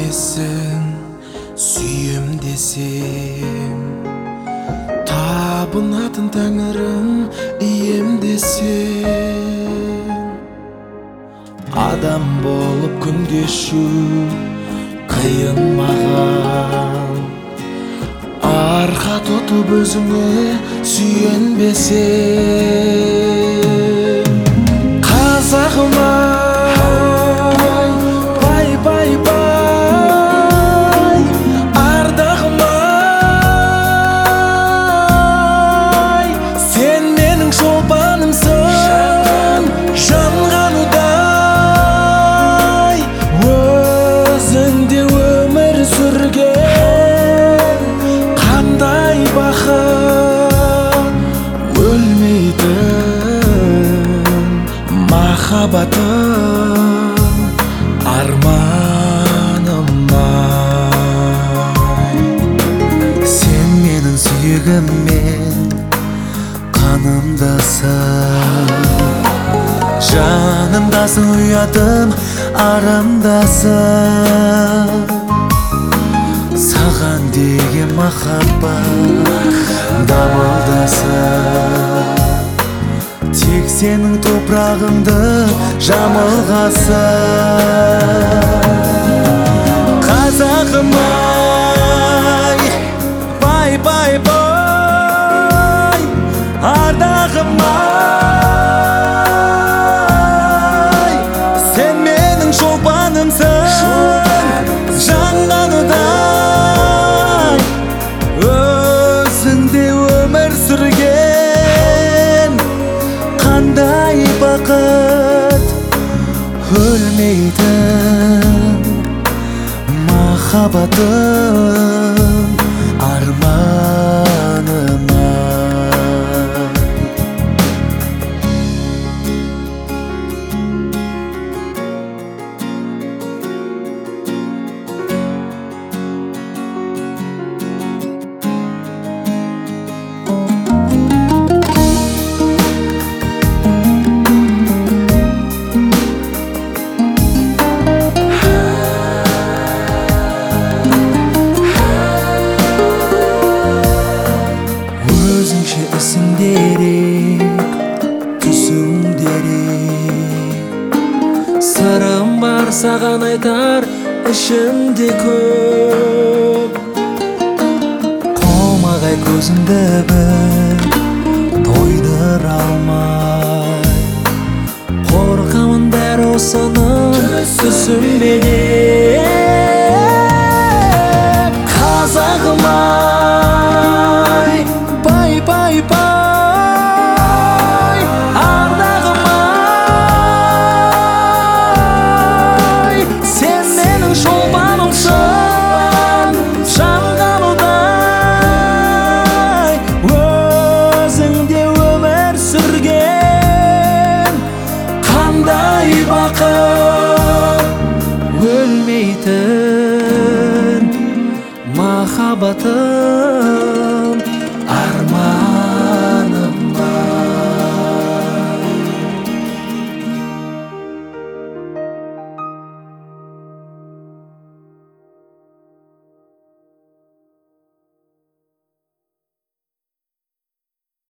эмессиң, сүйем десем. Табынатын тәңірім ием десем. Адам болып күн кешу қиын маған. Арқа тұтып өзіңе сүйенбесем. Қазағым ай, бай бай бай, ардағым ай, сен менің шолпанымсың, жанғанудай. Өзіңде өмір сүрген қандай бақыт, өлмейтін махаббатым, арманым ай. Сен менің сүйегіммен қанымдасың, жанымдасың, ұятым арымдасың. Саған деген махаббат дамылдасың, тек сенің топырағыңды жамылғасың. Қазағым ай, бай бай бай, ардағым ай, сен менің шолпанымсың, жанғанудай. Өзіңде өмір сүрген қандай бақыт, өлмейтін махаббатым, арманым ай. Өзіңше ісің дерек, түсің дерек. Сырым бар саған айтар, ішімде көп. Қомағай көзіңді бір тойдыра алмай, қорқамын бәрі осының түсінбеген. Қазағым ай, бай бай бай, ардағым ай, сен менің шолпанымсың, жанғанудай. Өзіңде өмір сүрген қандай бақыт, өлмейтін махаббатым.